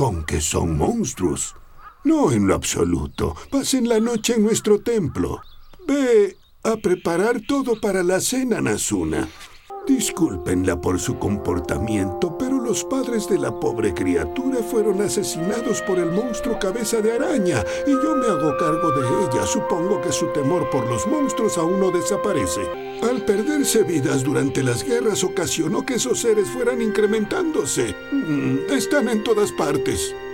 con que son monstruos. No en lo absoluto. Pasen la noche en nuestro templo. Ve a preparar todo para la cena, Nazuna. Discúlpenla por su comportamiento, pero los padres de la pobre criatura fueron asesinados por el monstruo Cabeza de Araña y yo me hago cargo de ella. Supongo que su temor por los monstruos aún no desaparece. Al perderse vidas durante las guerras ocasionó que esos seres fueran incrementándose. Están en todas partes.